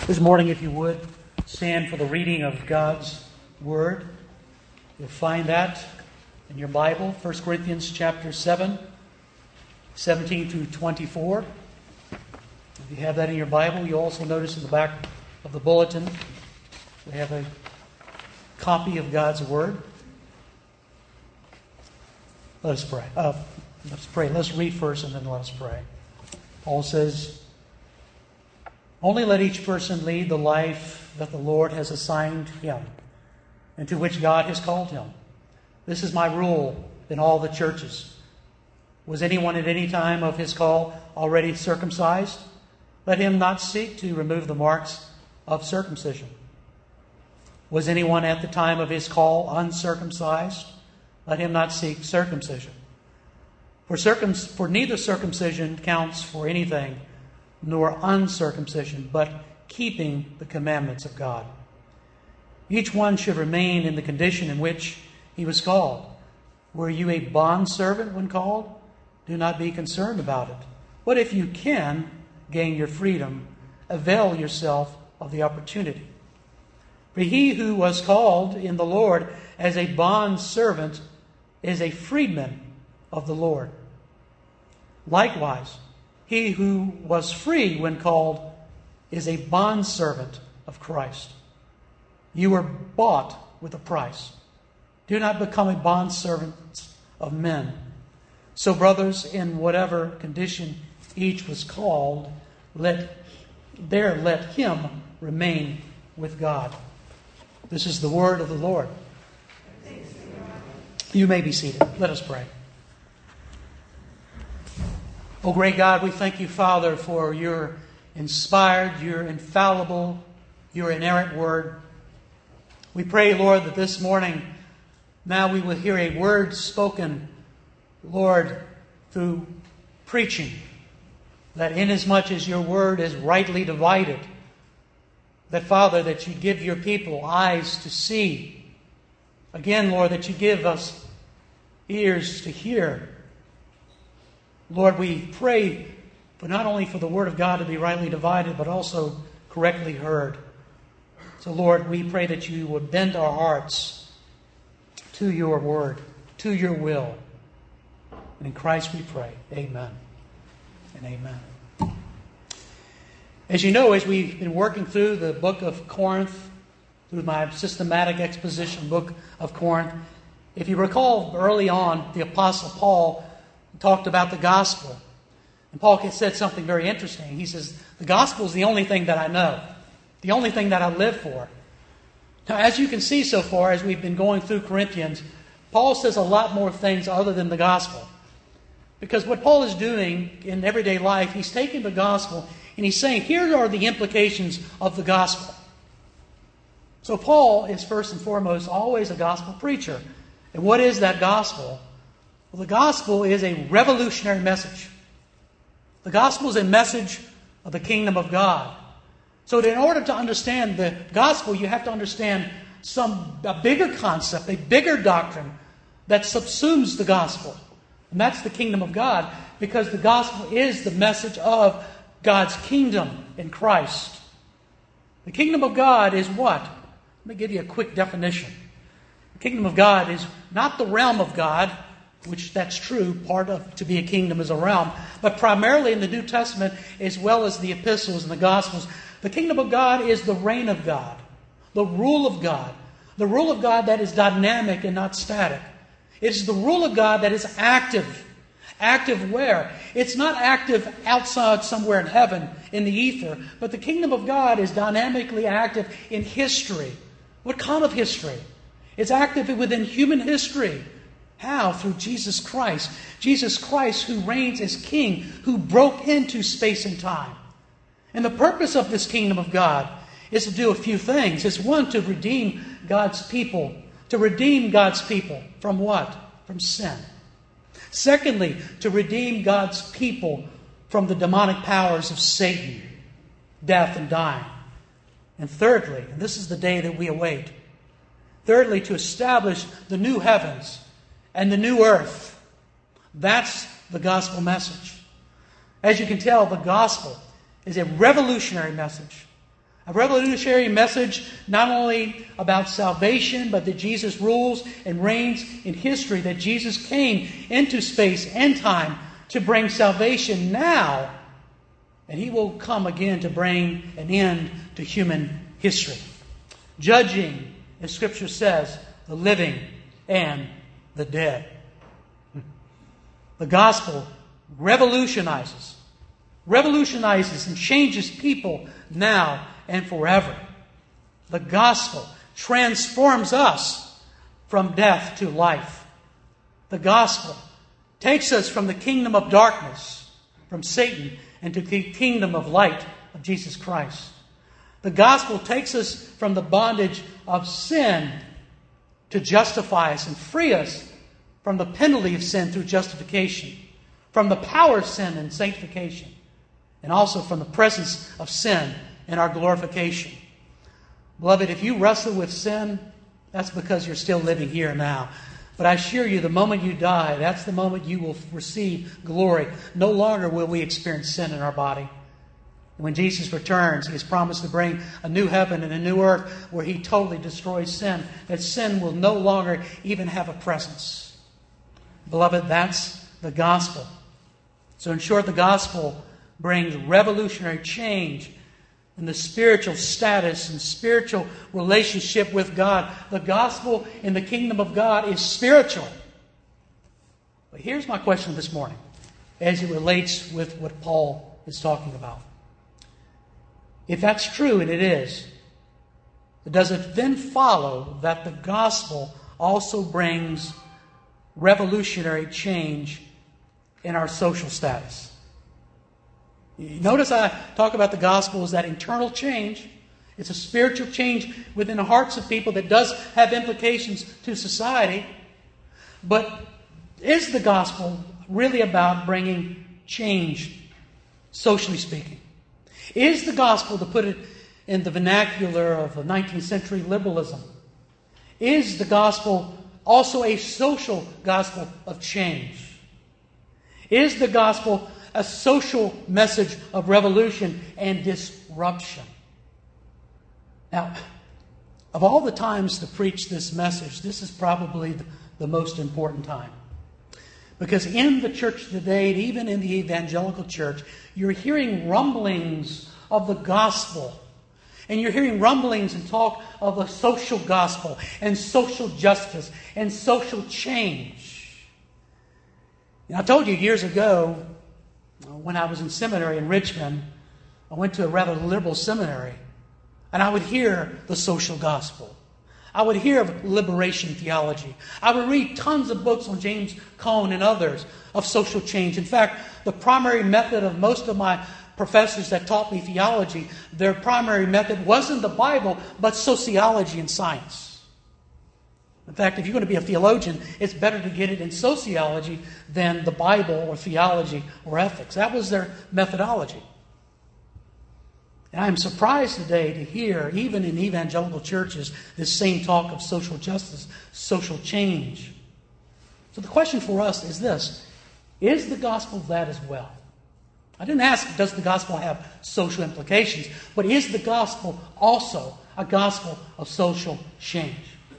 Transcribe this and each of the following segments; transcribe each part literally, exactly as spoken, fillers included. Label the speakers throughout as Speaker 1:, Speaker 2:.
Speaker 1: This morning, if you would, stand for the reading of God's Word. You'll find that in your Bible, First Corinthians chapter seven, seventeen through twenty-four. If you have that in your Bible, you'll also notice in the back of the bulletin, we have a copy of God's Word. Let us pray. Uh, let's pray. Let's read first and then let us pray. Paul says, "Only let each person lead the life that the Lord has assigned him, and to which God has called him. This is my rule in all the churches. Was anyone at any time of his call already circumcised? Let him not seek to remove the marks of circumcision. Was anyone at the time of his call uncircumcised? Let him not seek circumcision. For, circum- for neither circumcision counts for anything, nor uncircumcision, but keeping the commandments of God. Each one should remain in the condition in which he was called. Were you a bondservant when called? Do not be concerned about it. But if you can gain your freedom, avail yourself of the opportunity. For he who was called in the Lord as a bondservant is a freedman of the Lord. Likewise, he who was free when called is a bondservant of Christ. You were bought with a price. Do not become a bondservant of men. So, brothers, in whatever condition each was called, let there let him remain with God." This is the word of the Lord. You may be seated. Let us pray. Oh, great God, we thank you, Father, for your inspired, your infallible, your inerrant word. We pray, Lord, that this morning now we will hear a word spoken, Lord, through preaching, that inasmuch as your word is rightly divided, that, Father, that you give your people eyes to see. Again, Lord, that you give us ears to hear. Lord, we pray for not only for the Word of God to be rightly divided, but also correctly heard. So, Lord, we pray that you would bend our hearts to your Word, to your will. And in Christ we pray. Amen and amen. As you know, as we've been working through the book of Corinth, through my systematic exposition book of Corinth, if you recall early on, the Apostle Paul talked about the gospel. And Paul said something very interesting. He says, the gospel is the only thing that I know, the only thing that I live for. Now, as you can see so far, as we've been going through Corinthians, Paul says a lot more things other than the gospel. Because what Paul is doing in everyday life, he's taking the gospel and he's saying, here are the implications of the gospel. So Paul is first and foremost always a gospel preacher. And what is that gospel? Well, the gospel is a revolutionary message. The gospel is a message of the kingdom of God. So that in order to understand the gospel, you have to understand some a bigger concept, a bigger doctrine that subsumes the gospel. And that's the kingdom of God, because the gospel is the message of God's kingdom in Christ. The kingdom of God is what? Let me give you a quick definition. The kingdom of God is not the realm of God, which that's true, part of to be a kingdom is a realm, but primarily in the New Testament as well as the epistles and the Gospels, the kingdom of God is the reign of God, the rule of God, the rule of God that is dynamic and not static. It is the rule of God that is active. Active where? It's not active outside somewhere in heaven, in the ether, but the kingdom of God is dynamically active in history. What kind of history? It's active within human history. How? Through Jesus Christ. Jesus Christ, who reigns as King, who broke into space and time. And the purpose of this kingdom of God is to do a few things. It's one, to redeem God's people. To redeem God's people from what? From sin. Secondly, to redeem God's people from the demonic powers of Satan, death and dying. And thirdly, and this is the day that we await, thirdly, to establish the new heavens and the new earth. That's the gospel message. As you can tell, the gospel is a revolutionary message. A revolutionary message not only about salvation, but that Jesus rules and reigns in history, that Jesus came into space and time to bring salvation now, and He will come again to bring an end to human history, judging, as Scripture says, the living and the dead. The gospel revolutionizes, revolutionizes and changes people now and forever. The gospel transforms us from death to life. The gospel takes us from the kingdom of darkness, from Satan, into the kingdom of light of Jesus Christ. The gospel takes us from the bondage of sin to justify us and free us from the penalty of sin through justification, from the power of sin and sanctification, and also from the presence of sin in our glorification. Beloved, if you wrestle with sin, that's because you're still living here and now. But I assure you, the moment you die, that's the moment you will receive glory. No longer will we experience sin in our body. And when Jesus returns, He has promised to bring a new heaven and a new earth where He totally destroys sin, that sin will no longer even have a presence. Beloved, that's the gospel. So in short, the gospel brings revolutionary change in the spiritual status and spiritual relationship with God. The gospel in the kingdom of God is spiritual. But here's my question this morning as it relates with what Paul is talking about. If that's true, and it is, does it then follow that the gospel also brings revolutionary change in our social status? Notice I talk about the gospel as that internal change. It's a spiritual change within the hearts of people that does have implications to society. But is the gospel really about bringing change, socially speaking? Is the gospel, to put it in the vernacular of the nineteenth century liberalism, is the gospel also a social gospel of change? Is the gospel a social message of revolution and disruption? Now, of all the times to preach this message, this is probably the, the most important time. Because in the church today, and even in the evangelical church, you're hearing rumblings of the gospel. And you're hearing rumblings and talk of a social gospel and social justice and social change. And I told you years ago, when I was in seminary in Richmond, I went to a rather liberal seminary, and I would hear the social gospel. I would hear of liberation theology. I would read tons of books on James Cone and others of social change. In fact, the primary method of most of my professors that taught me theology, their primary method wasn't the Bible, but sociology and science. In fact, if you're going to be a theologian, it's better to get it in sociology than the Bible or theology or ethics. That was their methodology. And I'm surprised today to hear, even in evangelical churches, this same talk of social justice, social change. So the question for us is this: is the gospel that as well? I didn't ask, does the gospel have social implications, but is the gospel also a gospel of social change?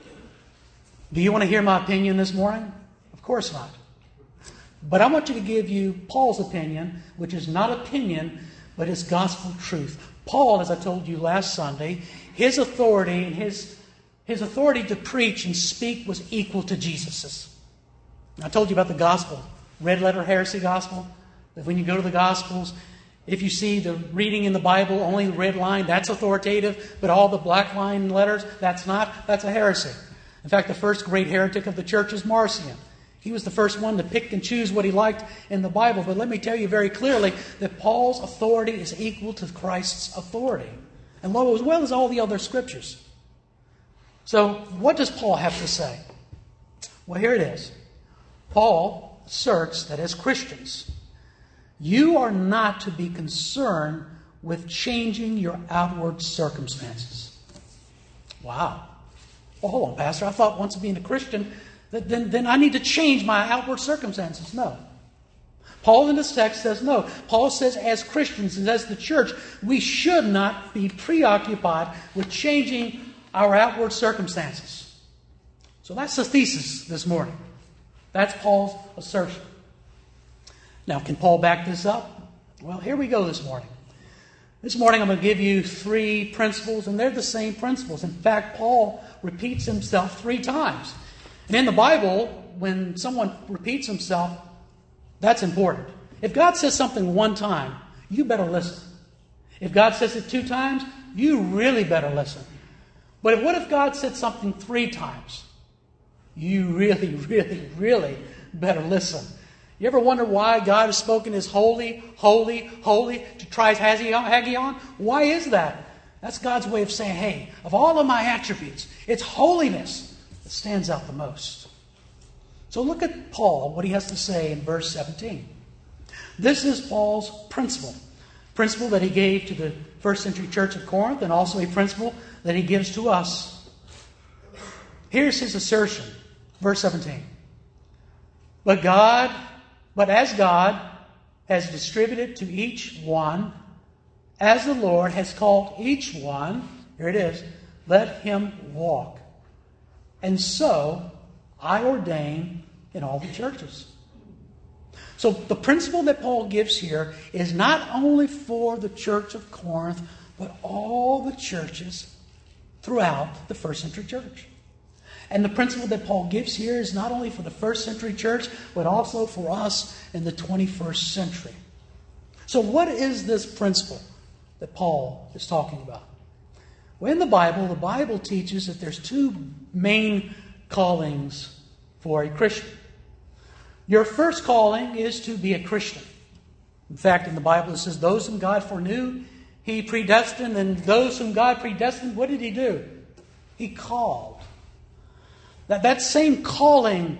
Speaker 1: Do you want to hear my opinion this morning? Of course not. But I want you to give you Paul's opinion, which is not opinion, but is gospel truth. Paul, as I told you last Sunday, his authority and his, his authority to preach and speak was equal to Jesus's. I told you about the gospel, red letter heresy gospel. That when you go to the Gospels, if you see the reading in the Bible, only the red line, that's authoritative, but all the black line letters, that's not, that's a heresy. In fact, the first great heretic of the church is Marcion. He was the first one to pick and choose what he liked in the Bible. But let me tell you very clearly that Paul's authority is equal to Christ's authority, and as well as all the other scriptures. So what does Paul have to say? Well, here it is. Paul asserts that as Christians, you are not to be concerned with changing your outward circumstances. Wow. Well, hold on, Pastor. I thought once being a Christian, that then, then I need to change my outward circumstances. No. Paul in this text says no. Paul says as Christians and as the church, we should not be preoccupied with changing our outward circumstances. So that's the thesis this morning. That's Paul's assertion. Now, can Paul back this up? Well, here we go this morning. This morning I'm going to give you three principles, and they're the same principles. In fact, Paul repeats himself three times. And in the Bible, when someone repeats himself, that's important. If God says something one time, you better listen. If God says it two times, you really better listen. But what if God said something three times? You really, really, really better listen. You ever wonder why God has spoken as holy, holy, holy to Trisagion? Why is that? That's God's way of saying, hey, of all of my attributes, it's holiness that stands out the most. So look at Paul, what he has to say in verse seventeen. This is Paul's principle. Principle that he gave to the first century church of Corinth, and also a principle that he gives to us. Here's his assertion, verse seventeen. But God, but as God has distributed to each one, as the Lord has called each one, here it is, let him walk. And so I ordain in all the churches. So the principle that Paul gives here is not only for the church of Corinth, but all the churches throughout the first century church. And the principle that Paul gives here is not only for the first century church, but also for us in the twenty-first century. So what is this principle that Paul is talking about? Well, in the Bible, the Bible teaches that there's two main callings for a Christian. Your first calling is to be a Christian. In fact, in the Bible it says, those whom God foreknew, He predestined, and those whom God predestined, what did He do? He called. That, that same calling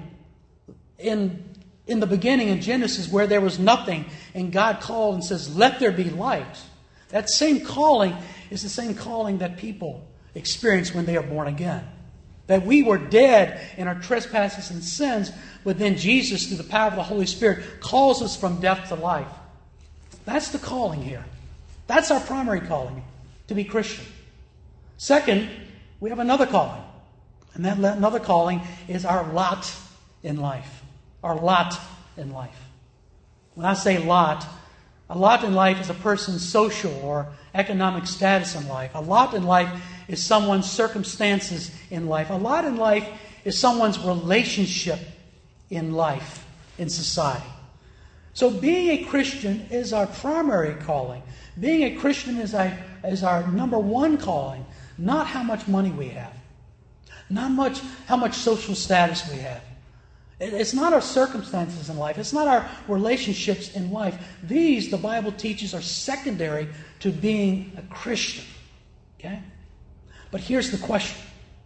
Speaker 1: in, in the beginning in Genesis where there was nothing and God called and says, let there be light. That same calling is the same calling that people experience when they are born again. That we were dead in our trespasses and sins, but then Jesus, through the power of the Holy Spirit, calls us from death to life. That's the calling here. That's our primary calling, to be Christian. Second, we have another calling. And that another calling is our lot in life. Our lot in life. When I say lot, a lot in life is a person's social or economic status in life. A lot in life is someone's circumstances in life. A lot in life is someone's relationship in life, in society. So being a Christian is our primary calling. Being a Christian is our, is our number one calling, not how much money we have. Not much how much social status we have. It's not our circumstances in life. It's not our relationships in life. These, the Bible teaches, are secondary to being a Christian. Okay? But here's the question.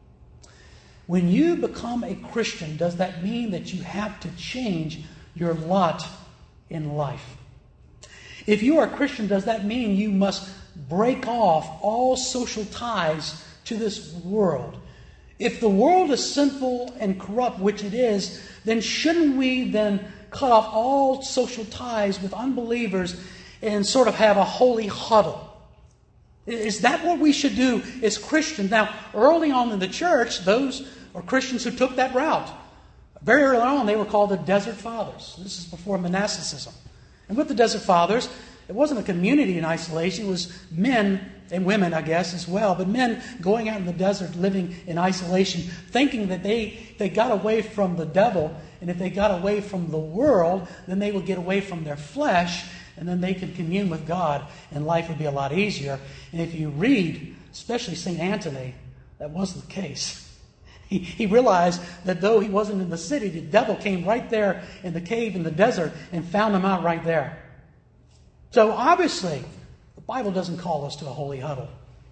Speaker 1: When you become a Christian, does that mean that you have to change your lot in life? If you are a Christian, does that mean you must break off all social ties to this world? If the world is sinful and corrupt, which it is, then shouldn't we then cut off all social ties with unbelievers and sort of have a holy huddle? Is that what we should do as Christians? Now, early on in the church, those are Christians who took that route. Very early on, they were called the Desert Fathers. This is before monasticism. And with the Desert Fathers, it wasn't a community in isolation. It was men and women, I guess, as well. But men going out in the desert, living in isolation, thinking that they, they got away from the devil. And if they got away from the world, then they would get away from their flesh. And then they could commune with God. And life would be a lot easier. And if you read, especially Saint Anthony, that wasn't the case. He, he realized that though he wasn't in the city, the devil came right there in the cave in the desert and found him out right there. So obviously, the Bible doesn't call us to a holy huddle.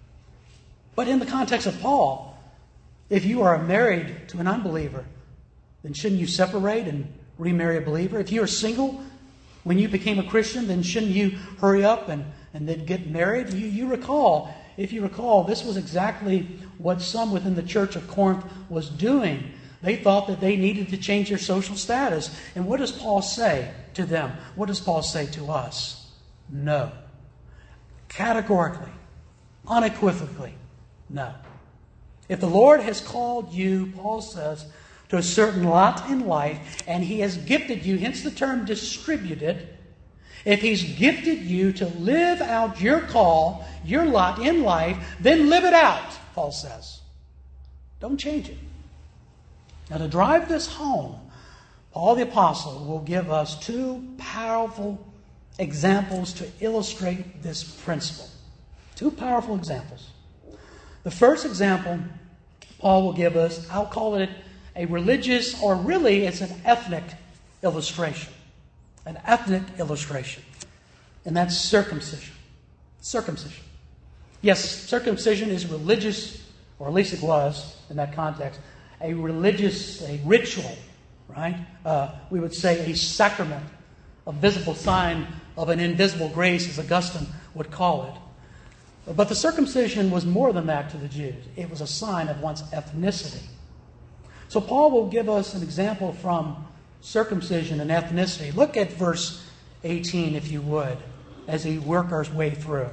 Speaker 1: But in the context of Paul, if you are married to an unbeliever, then shouldn't you separate and remarry a believer? If you are single when you became a Christian, then shouldn't you hurry up and, and then get married? You, you recall, if you recall, this was exactly what some within the church of Corinth was doing. They thought that they needed to change their social status. And what does Paul say to them? What does Paul say to us? No. Categorically, unequivocally, no. If the Lord has called you, Paul says, to a certain lot in life, and He has gifted you, hence the term distributed, if He's gifted you to live out your call, your lot in life, then live it out, Paul says. Don't change it. Now, to drive this home, Paul the Apostle will give us two powerful examples to illustrate this principle. Two powerful examples. The first example Paul will give us, I'll call it a religious, or really it's an ethnic illustration. An ethnic illustration. And that's circumcision. Circumcision. Yes, circumcision is religious, or at least it was in that context, a religious, a ritual, right? Uh, we would say a sacrament, a visible sign of an invisible grace, as Augustine would call it. But the circumcision was more than that to the Jews. It was a sign of one's ethnicity. So Paul will give us an example from circumcision and ethnicity. Look at verse eighteen, if you would, as he works our way through.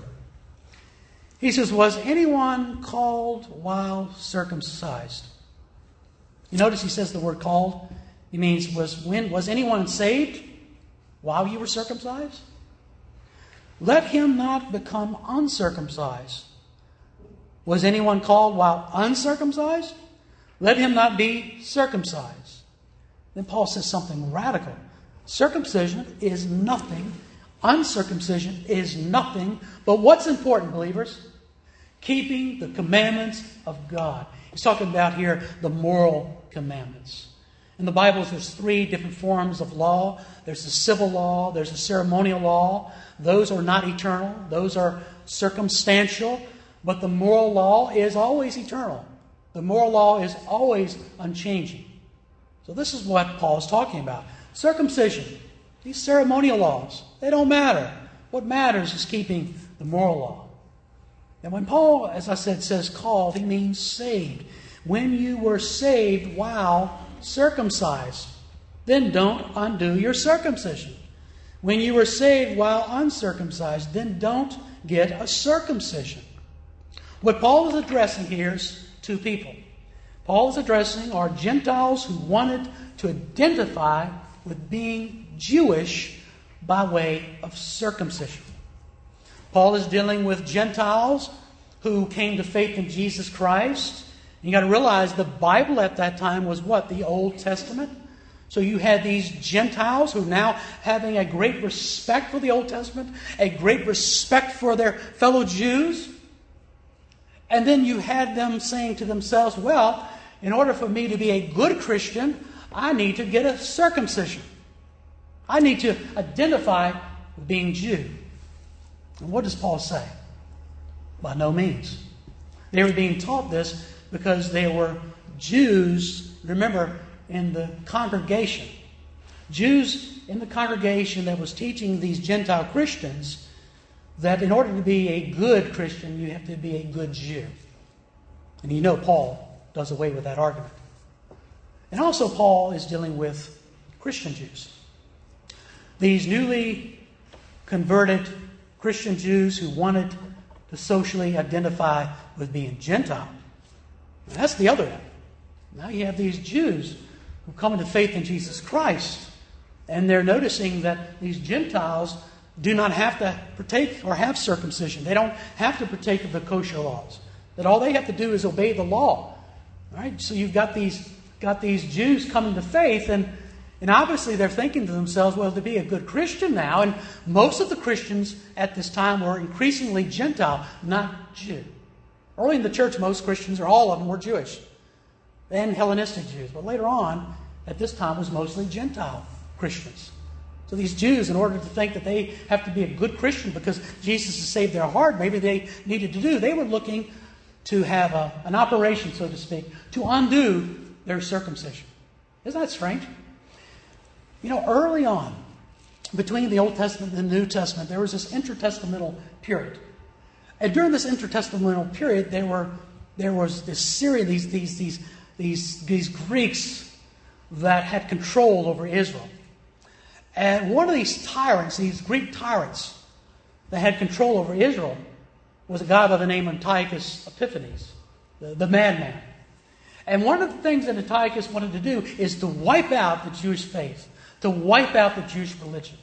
Speaker 1: He says, was anyone called while circumcised? You notice he says the word called. He means, was when was anyone saved while you were circumcised? Let him not become uncircumcised. Was anyone called while uncircumcised? Let him not be circumcised. Then Paul says something radical. Circumcision is nothing. Uncircumcision is nothing. But what's important, believers? Keeping the commandments of God. He's talking about here the moral commandments. In the Bible, there's three different forms of law. There's the civil law. There's the ceremonial law. Those are not eternal. Those are circumstantial. But the moral law is always eternal. The moral law is always unchanging. So this is what Paul is talking about. Circumcision. These ceremonial laws, they don't matter. What matters is keeping the moral law. And when Paul, as I said, says called, he means saved. When you were saved while circumcised, then don't undo your circumcision. When you were saved while uncircumcised, then don't get a circumcision. What Paul is addressing here is two people. Paul is addressing our Gentiles who wanted to identify with being Jewish by way of circumcision. Paul is dealing with Gentiles who came to faith in Jesus Christ. You got to realize the Bible at that time was what? The Old Testament. So you had these Gentiles who now having a great respect for the Old Testament, a great respect for their fellow Jews. And then you had them saying to themselves, well, in order for me to be a good Christian, I need to get a circumcision. I need to identify with being Jew. And what does Paul say? By no means. They were being taught this because they were Jews, remember, in the congregation. Jews in the congregation that was teaching these Gentile Christians that in order to be a good Christian, you have to be a good Jew. And you know Paul does away with that argument. And also Paul is dealing with Christian Jews. These newly converted Christian Jews who wanted to socially identify with being Gentile. And that's the other end. Now you have these Jews who come into faith in Jesus Christ, and they're noticing that these Gentiles do not have to partake or have circumcision. They don't have to partake of the kosher laws. That all they have to do is obey the law. All right? So you've got these got these Jews coming to faith, and and obviously they're thinking to themselves, well, to be a good Christian now, and most of the Christians at this time were increasingly Gentile, not Jew. Early in the church, most Christians, or all of them, were Jewish and Hellenistic Jews. But later on, at this time, was mostly Gentile Christians. So these Jews, in order to think that they have to be a good Christian because Jesus has saved their heart, maybe they needed to do, they were looking to have a, an operation, so to speak, to undo their circumcision. Isn't that strange? You know, early on, between the Old Testament and the New Testament, there was this intertestamental period. And during this intertestamental period, there were there was this series, these these these these, these Greeks that had control over Israel. And one of these tyrants, these Greek tyrants that had control over Israel, was a guy by the name of Antiochus Epiphanes, the, the madman. And one of the things that Antiochus wanted to do is to wipe out the Jewish faith, to wipe out the Jewish religion.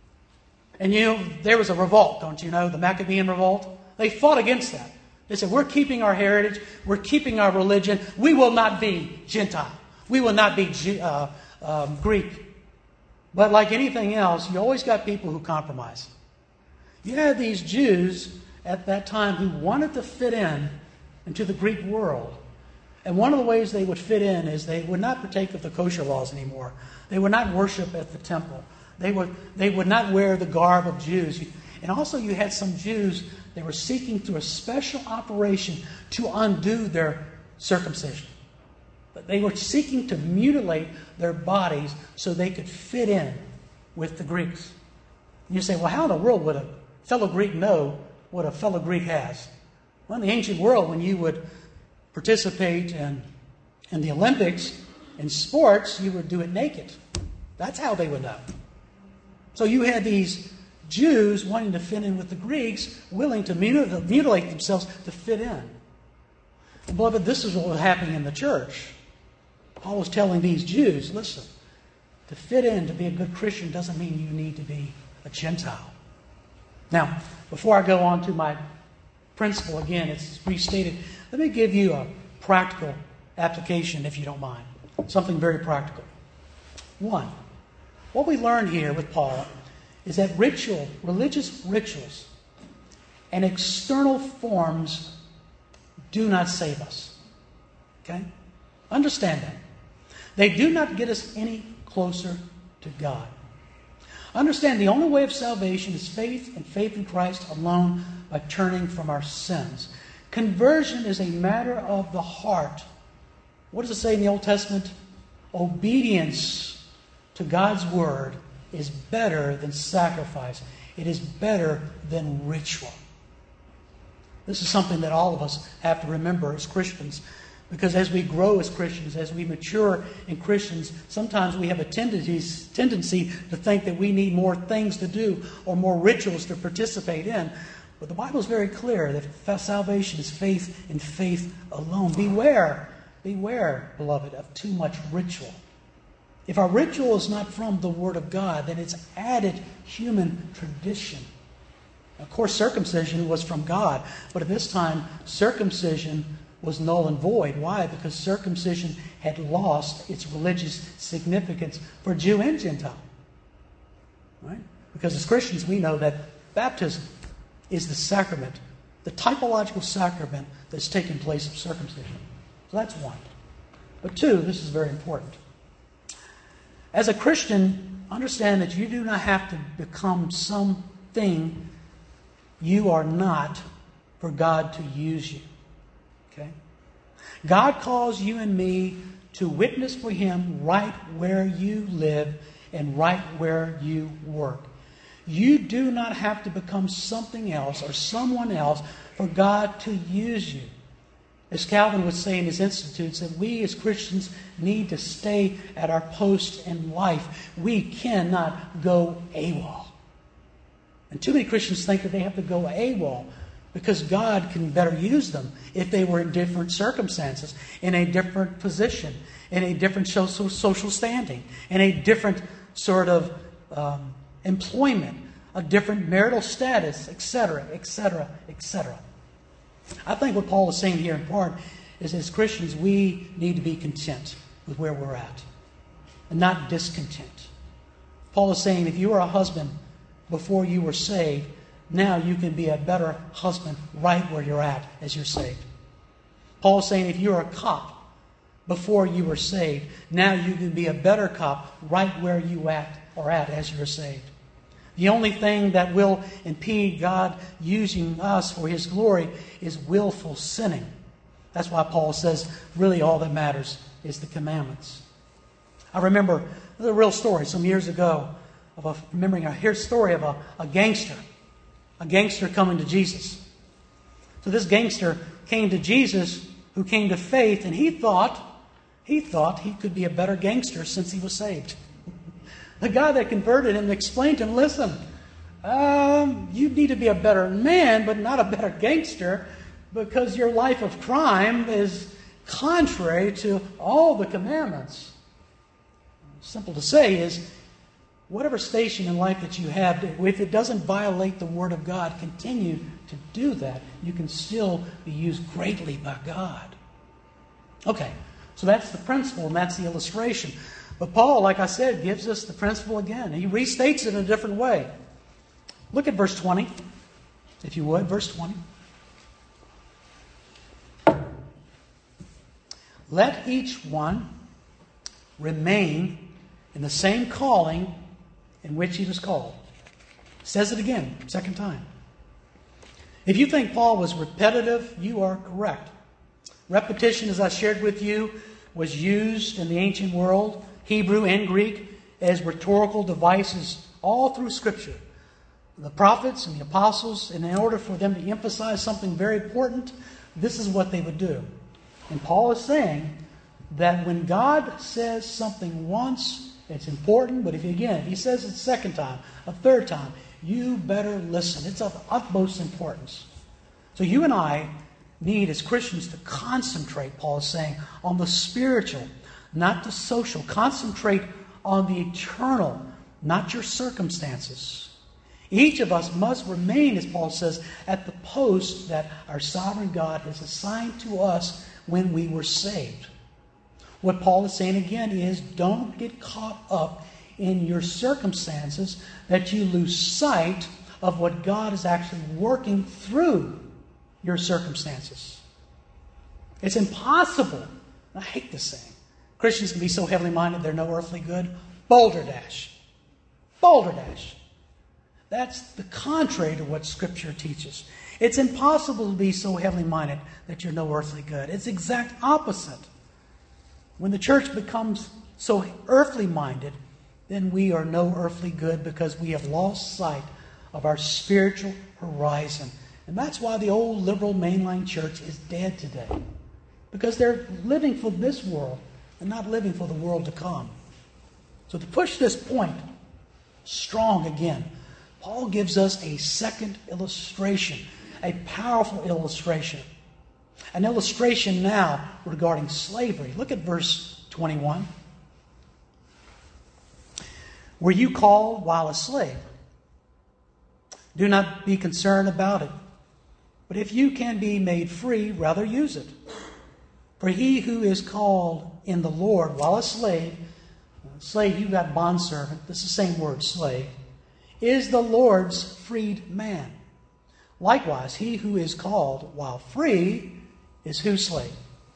Speaker 1: And you know, there was a revolt, don't you know, the Maccabean revolt? They fought against that. They said, we're keeping our heritage, we're keeping our religion, we will not be Gentile, we will not be uh, um, Greek. But like anything else, you always got people who compromise. You had these Jews at that time who wanted to fit in into the Greek world. And one of the ways they would fit in is they would not partake of the kosher laws anymore. They would not worship at the temple. They would, they would not wear the garb of Jews. And also you had some Jews, they were seeking through a special operation to undo their circumcision. But they were seeking to mutilate their bodies so they could fit in with the Greeks. And you say, well, how in the world would a fellow Greek know what a fellow Greek has? Well, in the ancient world, when you would participate in, in the Olympics, in sports, you would do it naked. That's how they would know. So you had these Jews wanting to fit in with the Greeks, willing to mutilate themselves to fit in. And beloved, this is what was happening in the church. Paul was telling these Jews, listen, to fit in, to be a good Christian doesn't mean you need to be a Gentile. Now, before I go on to my principle, again, it's restated, let me give you a practical application, if you don't mind. Something very practical. One, what we learn here with Paul is that ritual, religious rituals and external forms do not save us. Okay? Understand that. They do not get us any closer to God. Understand the only way of salvation is faith and faith in Christ alone by turning from our sins. Conversion is a matter of the heart. What does it say in the Old Testament? Obedience to God's word is better than sacrifice. It is better than ritual. This is something that all of us have to remember as Christians. Because as we grow as Christians, as we mature in Christians, sometimes we have a tendency, tendency to think that we need more things to do or more rituals to participate in. But the Bible is very clear that salvation is faith and faith alone. Beware, beware, beloved, of too much ritual. If our ritual is not from the Word of God, then it's added human tradition. Of course, circumcision was from God, but at this time, circumcision was null and void. Why? Because circumcision had lost its religious significance for Jew and Gentile. Right? Because as Christians, we know that baptism is the sacrament, the typological sacrament that's taken place of circumcision. So that's one. But two, this is very important. As a Christian, understand that you do not have to become something you are not for God to use you. Okay? God calls you and me to witness for Him right where you live and right where you work. You do not have to become something else or someone else for God to use you. As Calvin would say in his Institutes, that we as Christians need to stay at our post in life. We cannot go AWOL. And too many Christians think that they have to go AWOL because God can better use them if they were in different circumstances, in a different position, in a different social, social standing, in a different sort of um, employment, a different marital status, et cetera, et cetera, et cetera. I think what Paul is saying here in part is as Christians, we need to be content with where we're at and not discontent. Paul is saying if you were a husband before you were saved, now you can be a better husband right where you're at as you're saved. Paul is saying if you're a cop before you were saved, now you can be a better cop right where you at or at as you're saved. The only thing that will impede God using us for His glory is willful sinning. That's why Paul says really all that matters is the commandments. I remember a real story some years ago of a, remembering a story of a, a gangster. A gangster coming to Jesus. So this gangster came to Jesus who came to faith, and he thought He thought he could be a better gangster since he was saved. The guy that converted him explained to him, listen, um, you need to be a better man, but not a better gangster, because your life of crime is contrary to all the commandments. Simple to say is, whatever station in life that you have, if it doesn't violate the Word of God, continue to do that. You can still be used greatly by God. Okay, so that's the principle and that's the illustration. But Paul, like I said, gives us the principle again. He restates it in a different way. Look at verse twenty, if you would, verse twenty. Let each one remain in the same calling in which he was called. Says it again, second time. If you think Paul was repetitive, you are correct. Repetition, as I shared with you, was used in the ancient world, Hebrew and Greek, as rhetorical devices all through Scripture. The prophets and the apostles, and in order for them to emphasize something very important, this is what they would do. And Paul is saying that when God says something once, it's important, but if again, if he says it a second time, a third time, you better listen. It's of utmost importance. So you and I need, as Christians, to concentrate, Paul is saying, on the spiritual, not the social. Concentrate on the eternal, not your circumstances. Each of us must remain, as Paul says, at the post that our sovereign God has assigned to us when we were saved. What Paul is saying again is, don't get caught up in your circumstances that you lose sight of what God is actually working through your circumstances. It's impossible. I hate this saying. Christians can be so heavenly minded they're no earthly good. Boulder dash. Boulder dash. That's the contrary to what Scripture teaches. It's impossible to be so heavenly minded that you're no earthly good. It's the exact opposite. When the church becomes so earthly minded, then we are no earthly good because we have lost sight of our spiritual horizon. And that's why the old liberal mainline church is dead today. Because they're living for this world and not living for the world to come. So to push this point strong again, Paul gives us a second illustration, a powerful illustration. An illustration now regarding slavery. Look at verse twenty-one. Were you called while a slave? Do not be concerned about it. But if you can be made free, rather use it. For he who is called in the Lord while a slave, slave, you've got bondservant, this is the same word, slave, is the Lord's freed man. Likewise, he who is called while free is whose slave?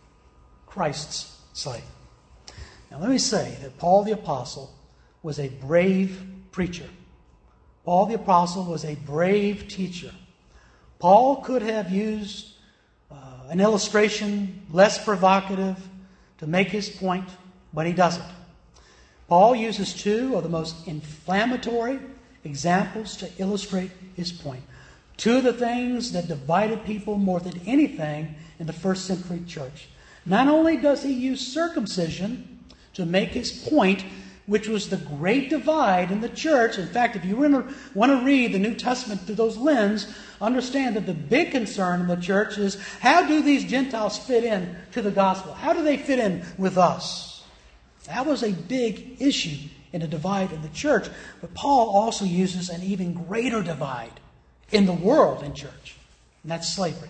Speaker 1: Christ's slave. Now let me say that Paul the Apostle was a brave preacher. Paul the Apostle was a brave teacher. Paul could have used uh, an illustration less provocative to make his point, but he doesn't. Paul uses two of the most inflammatory examples to illustrate his point. Two of the things that divided people more than anything in the first century church. Not only does he use circumcision to make his point, which was the great divide in the church. In fact, if you want to read the New Testament through those lenses, understand that the big concern in the church is, how do these Gentiles fit in to the gospel? How do they fit in with us? That was a big issue in a divide in the church. But Paul also uses an even greater divide in the world in church, and that's slavery.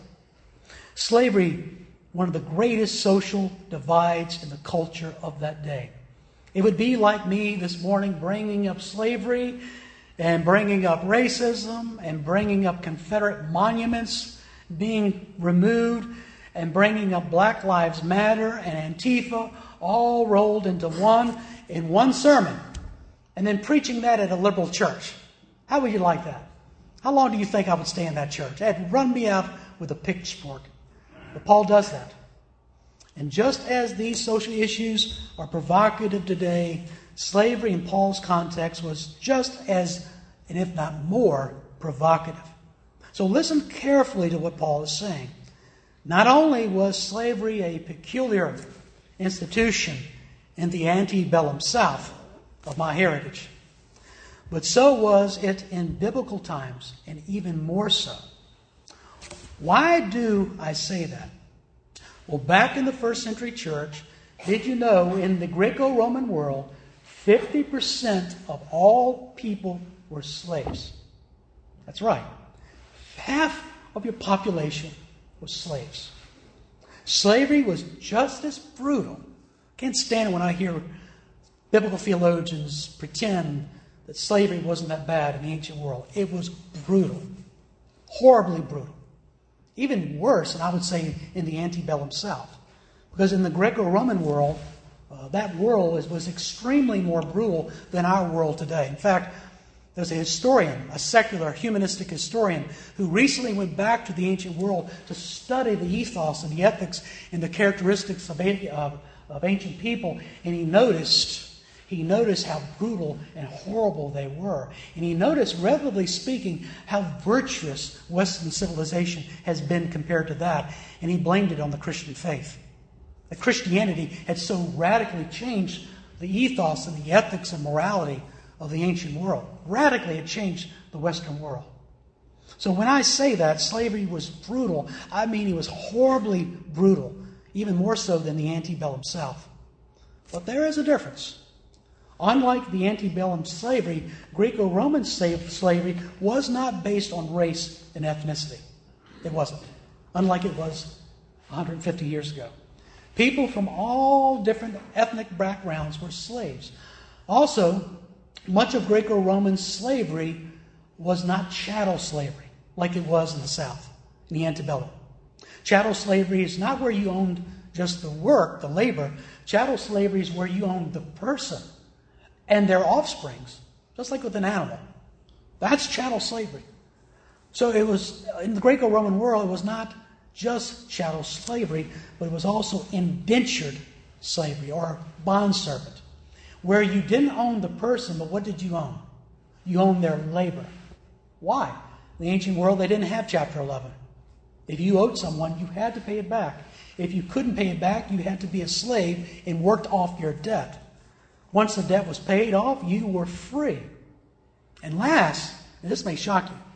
Speaker 1: Slavery, one of the greatest social divides in the culture of that day. It would be like me this morning bringing up slavery and bringing up racism and bringing up Confederate monuments being removed and bringing up Black Lives Matter and Antifa all rolled into one in one sermon and then preaching that at a liberal church. How would you like that? How long do you think I would stay in that church? They'd run me out with a pitchfork. But Paul does that. And just as these social issues are provocative today, slavery in Paul's context was just as, and if not more, provocative. So listen carefully to what Paul is saying. Not only was slavery a peculiar institution in the antebellum South of my heritage. But so was it in biblical times, and even more so. Why do I say that? Well, back in the first century church, did you know in the Greco-Roman world, fifty percent of all people were slaves? That's right. Half of your population was slaves. Slavery was just as brutal. Can't stand it when I hear biblical theologians pretend that slavery wasn't that bad in the ancient world. It was brutal. Horribly brutal. Even worse, and I would say in the antebellum South. Because in the Greco-Roman world, uh, that world was, was extremely more brutal than our world today. In fact, there's a historian, a secular humanistic historian, who recently went back to the ancient world to study the ethos and the ethics and the characteristics of, of, of ancient people, and he noticed He noticed how brutal and horrible they were. And he noticed, relatively speaking, how virtuous Western civilization has been compared to that. And he blamed it on the Christian faith. That Christianity had so radically changed the ethos and the ethics and morality of the ancient world. Radically, it changed the Western world. So when I say that slavery was brutal, I mean it was horribly brutal, even more so than the antebellum South. But there is a difference. Unlike the antebellum slavery, Greco-Roman slavery was not based on race and ethnicity. It wasn't. Unlike it was one hundred fifty years ago. People from all different ethnic backgrounds were slaves. Also, much of Greco-Roman slavery was not chattel slavery, like it was in the South, in the antebellum. Chattel slavery is not where you owned just the work, the labor. Chattel slavery is where you owned the person and their offsprings, just like with an animal. That's chattel slavery. So it was, in the Greco-Roman world, it was not just chattel slavery, but it was also indentured slavery, or bondservant, where you didn't own the person, but what did you own? You owned their labor. Why? In the ancient world, they didn't have Chapter eleven. If you owed someone, you had to pay it back. If you couldn't pay it back, you had to be a slave and worked off your debt. Once the debt was paid off, you were free. And last, and this may shock you,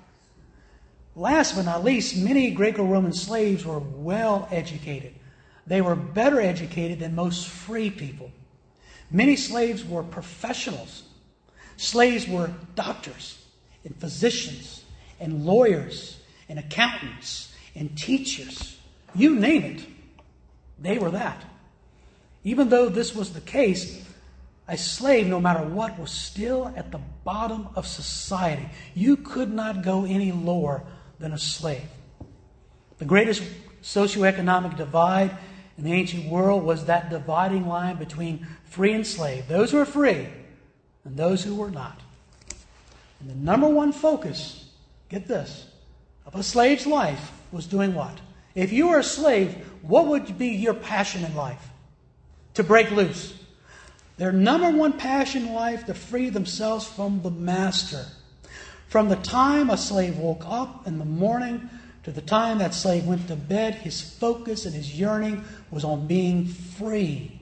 Speaker 1: last but not least, many Greco-Roman slaves were well educated. They were better educated than most free people. Many slaves were professionals. Slaves were doctors and physicians and lawyers and accountants and teachers. You name it, they were that. Even though this was the case, a slave, no matter what, was still at the bottom of society. You could not go any lower than a slave. The greatest socioeconomic divide in the ancient world was that dividing line between free and slave. Those who were free and those who were not. And the number one focus, get this, of a slave's life was doing what? If you were a slave, what would be your passion in life? To break loose. Their number one passion in life, to free themselves from the master. From the time a slave woke up in the morning to the time that slave went to bed, his focus and his yearning was on being free.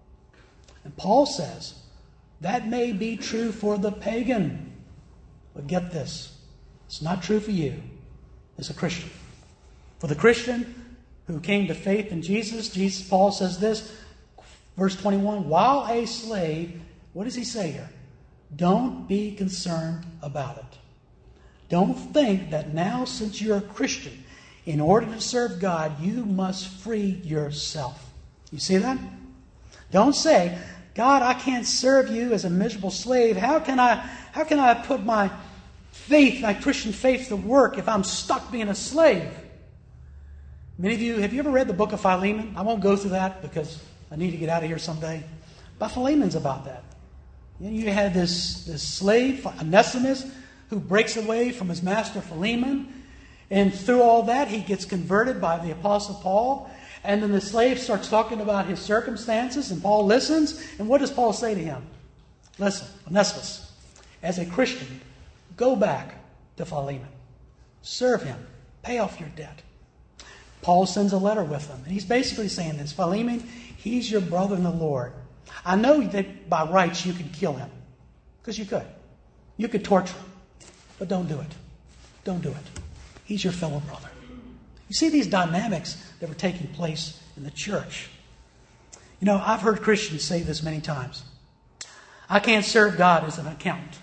Speaker 1: And Paul says, that may be true for the pagan. But get this, it's not true for you as a Christian. For the Christian who came to faith in Jesus, Jesus, Paul says this, verse twenty-one, while a slave, what does he say here? Don't be concerned about it. Don't think that now, since you're a Christian, in order to serve God, you must free yourself. You see that? Don't say, God, I can't serve you as a miserable slave. How can I, how can I put my faith, my Christian faith to work if I'm stuck being a slave? Many of you, have you ever read the book of Philemon? I won't go through that because I need to get out of here someday. But Philemon's about that. You had this, this slave, Onesimus, who breaks away from his master Philemon. And through all that, he gets converted by the Apostle Paul. And then the slave starts talking about his circumstances, and Paul listens. And what does Paul say to him? Listen, Onesimus, as a Christian, go back to Philemon. Serve him. Pay off your debt. Paul sends a letter with him. And he's basically saying this, Philemon, he's your brother in the Lord. I know that by rights you could kill him. Because you could. You could torture him. But don't do it. Don't do it. He's your fellow brother. You see these dynamics that were taking place in the church. You know, I've heard Christians say this many times. I can't serve God as an accountant.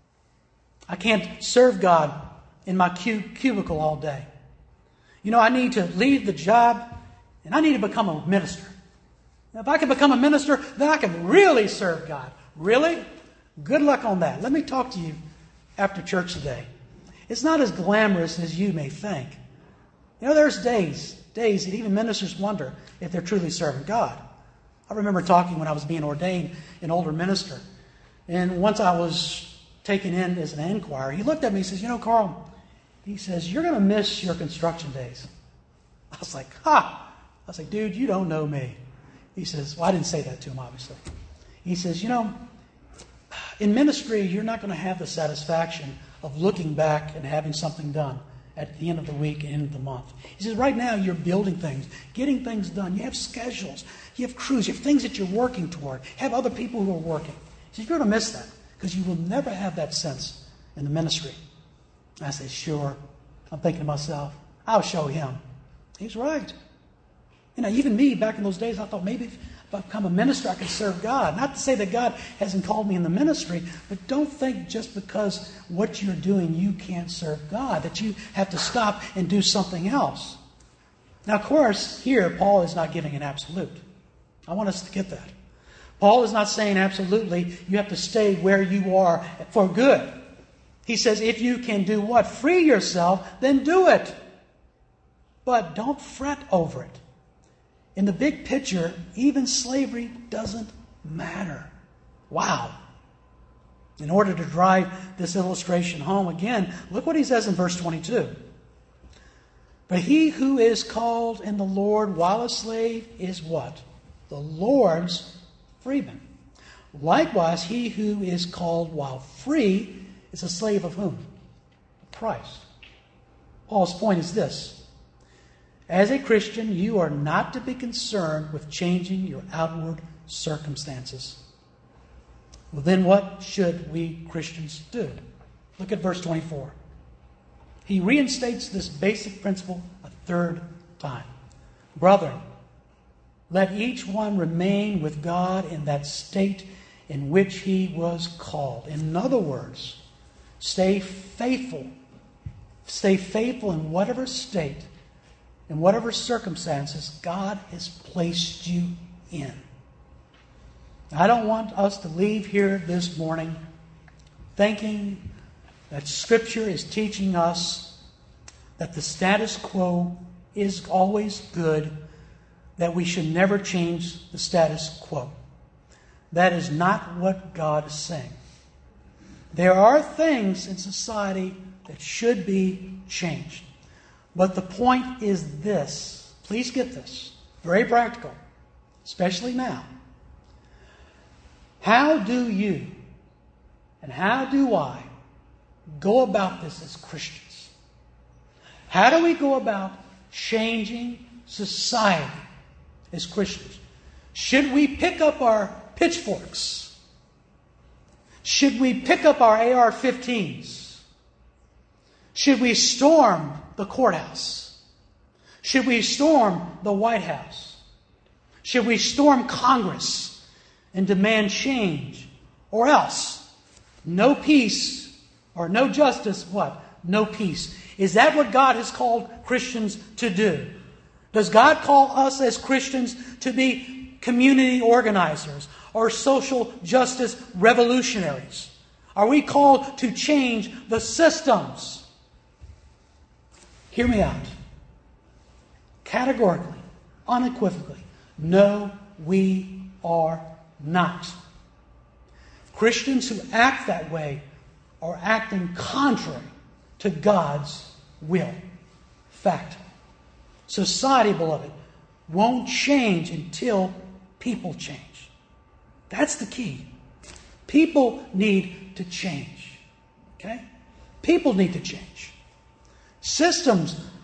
Speaker 1: I can't serve God in my cubicle all day. You know, I need to leave the job and I need to become a minister. Now, if I can become a minister, then I can really serve God. Really? Good luck on that. Let me talk to you after church today. It's not as glamorous as you may think. You know, there's days, days that even ministers wonder if they're truly serving God. I remember talking when I was being ordained an older minister. And once I was taken in as an inquiry, he looked at me and says, you know, Carl, he says, you're going to miss your construction days. I was like, ha! I was like, dude, you don't know me. He says, well, I didn't say that to him, obviously. He says, you know, in ministry, you're not going to have the satisfaction of looking back and having something done at the end of the week and end of the month. He says, right now you're building things, getting things done. You have schedules, you have crews, you have things that you're working toward, you have other people who are working. He says, you're going to miss that because you will never have that sense in the ministry. I said, sure. I'm thinking to myself, I'll show him. He's right. You know, even me, back in those days, I thought maybe if I become a minister, I can serve God. Not to say that God hasn't called me in the ministry, but don't think just because what you're doing, you can't serve God, that you have to stop and do something else. Now, of course, here, Paul is not giving an absolute. I want us to get that. Paul is not saying absolutely you have to stay where you are for good. He says if you can do what? Free yourself, then do it. But don't fret over it. In the big picture, even slavery doesn't matter. Wow. In order to drive this illustration home again, look what he says in verse twenty-two. But he who is called in the Lord while a slave is what? The Lord's freeman. Likewise, he who is called while free is a slave of whom? Christ. Paul's point is this. As a Christian, you are not to be concerned with changing your outward circumstances. Well, then what should we Christians do? Look at verse twenty-four. He reinstates this basic principle a third time. Brethren, let each one remain with God in that state in which he was called. In other words, stay faithful. Stay faithful in whatever state, in whatever circumstances God has placed you in. I don't want us to leave here this morning thinking that Scripture is teaching us that the status quo is always good, that we should never change the status quo. That is not what God is saying. There are things in society that should be changed. But the point is this. Please get this. Very practical. Especially now. How do you and how do I go about this as Christians? How do we go about changing society as Christians? Should we pick up our pitchforks? Should we pick up our A R fifteens? Should we storm the courthouse? Should we storm the White House? Should we storm Congress and demand change? Or else, no peace or no justice, what? No peace. Is that what God has called Christians to do? Does God call us as Christians to be community organizers or social justice revolutionaries? Are we called to change the systems? Hear me out. Categorically, unequivocally, no, we are not. Christians who act that way are acting contrary to God's will. Fact. Society, beloved, won't change until people change. That's the key. People need to change. Okay? People need to change. Systems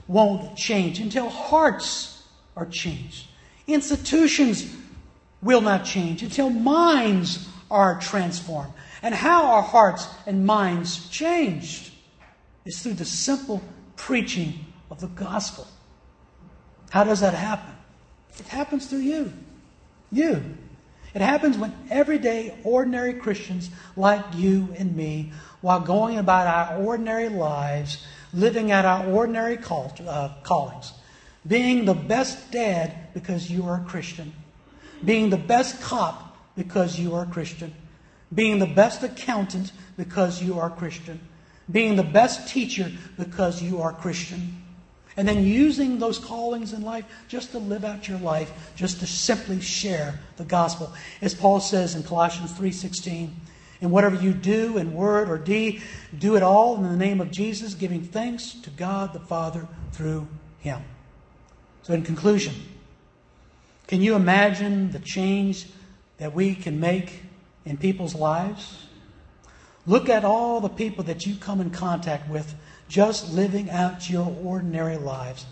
Speaker 1: won't change, until hearts are changed. Institutions will not change until minds are transformed. And how are hearts and minds changed? It's through the simple preaching of the gospel. How does that happen? It happens through you. You. It happens when everyday, ordinary Christians like you and me, while going about our ordinary lives, living out our ordinary call, uh, callings, being the best dad because you are a Christian, being the best cop because you are a Christian, being the best accountant because you are a Christian, being the best teacher because you are a Christian, and then using those callings in life just to live out your life, just to simply share the gospel. As Paul says in Colossians three sixteen, and whatever you do in word or deed, do it all in the name of Jesus, giving thanks to God the Father through Him. So in conclusion, can you imagine the change that we can make in people's lives? Look at all the people that you come in contact with just living out your ordinary lives.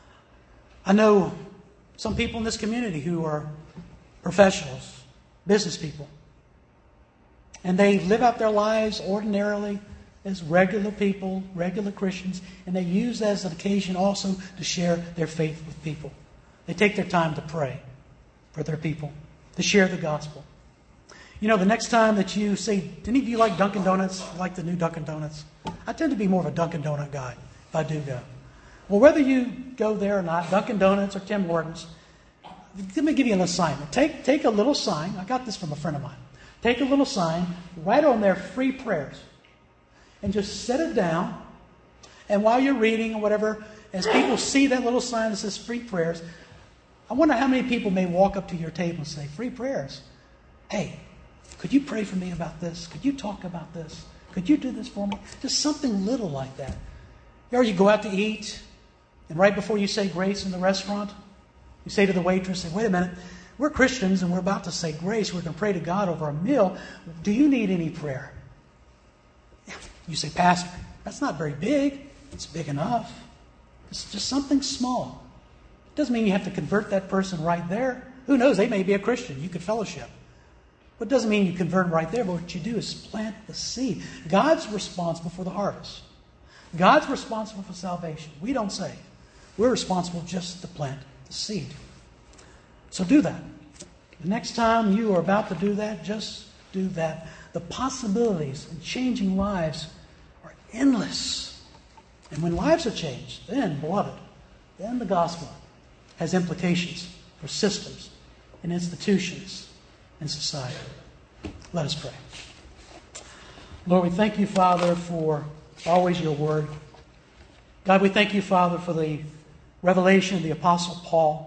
Speaker 1: I know some people in this community who are professionals, business people, and they live out their lives ordinarily as regular people, regular Christians, and they use that as an occasion also to share their faith with people. They take their time to pray for their people, to share the gospel. You know, the next time that you say, do any of you like Dunkin' Donuts? Like the new Dunkin' Donuts? I tend to be more of a Dunkin' Donut guy if I do go. Well, whether you go there or not, Dunkin' Donuts or Tim Hortons, let me give you an assignment. Take, take a little sign. I got this from a friend of mine. Take a little sign, write on there free prayers, and just set it down. And while you're reading or whatever, as people see that little sign that says free prayers, I wonder how many people may walk up to your table and say, free prayers. Hey, could you pray for me about this? Could you talk about this? Could you do this for me? Just something little like that. Or you go out to eat, and right before you say grace in the restaurant, you say to the waitress, say, wait a minute, we're Christians and we're about to say grace. We're going to pray to God over a meal. Do you need any prayer? You say, Pastor, that's not very big. It's big enough. It's just something small. It doesn't mean you have to convert that person right there. Who knows? They may be a Christian. You could fellowship. But it doesn't mean you convert them right there. But what you do is plant the seed. God's responsible for the harvest. God's responsible for salvation. We don't save. We're responsible just to plant the seed. So do that. The next time you are about to do that, just do that. The possibilities in changing lives are endless. And when lives are changed, then, beloved, then the gospel has implications for systems and institutions and society. Let us pray. Lord, we thank you, Father, for always your word. God, we thank you, Father, for the revelation of the Apostle Paul,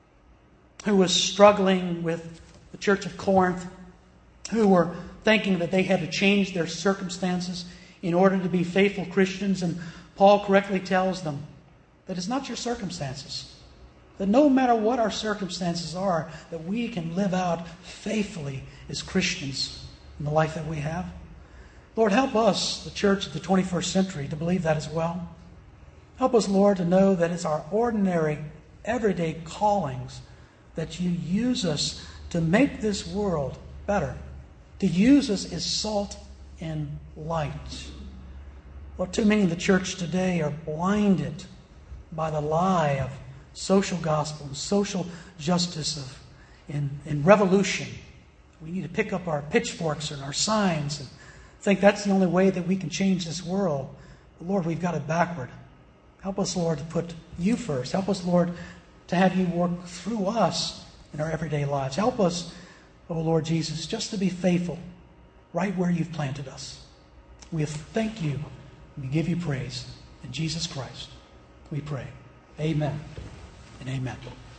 Speaker 1: who was struggling with the church of Corinth, who were thinking that they had to change their circumstances in order to be faithful Christians. And Paul correctly tells them that it's not your circumstances. That no matter what our circumstances are, that we can live out faithfully as Christians in the life that we have. Lord, help us, the church of the twenty-first century, to believe that as well. Help us, Lord, to know that it's our ordinary, everyday callings that you use us to make this world better, to use us as salt and light. Lord, too many in the church today are blinded by the lie of social gospel and social justice of in, in revolution. We need to pick up our pitchforks and our signs and think that's the only way that we can change this world. But Lord, we've got it backward. Help us, Lord, to put you first. Help us, Lord, to have you work through us in our everyday lives. Help us, oh Lord Jesus, just to be faithful right where you've planted us. We thank you. We give you praise. In Jesus Christ, we pray. Amen and amen.